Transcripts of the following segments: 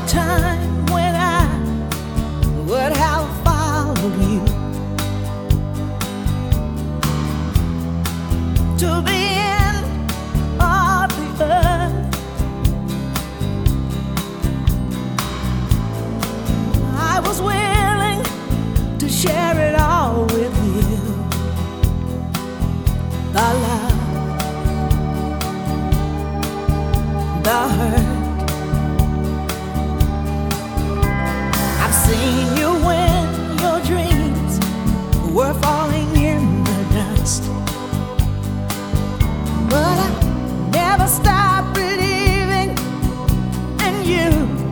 time when I would have followed you to the end of the earth. I was willing to share it all with you. The love, the hurt. I've seen you when your dreams were falling in the dust, but I never stopped believing in you.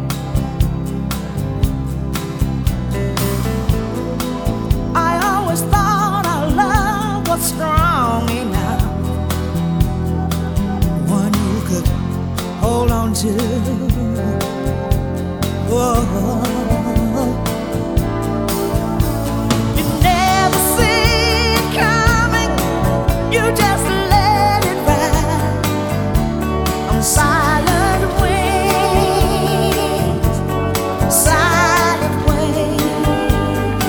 I always thought our love was strong enough, one you could hold on to. Whoa. You never see it coming, you just let it ride on silent wings, silent wings.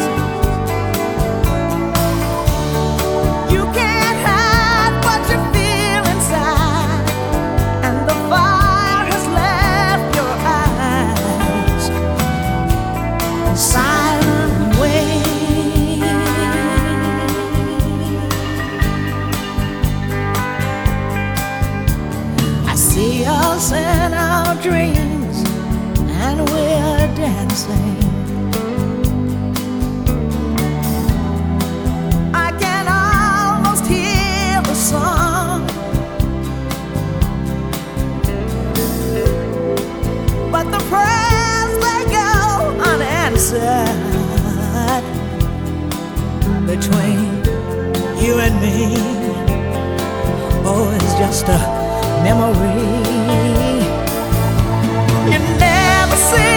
You can't hide what you feel inside, and the fire has left your eyes. Silent wings. I see us in our dreams, and we're dancing. I can almost hear the song, but the prayers they go unanswered between you and me. Oh, it's just a memory. You never see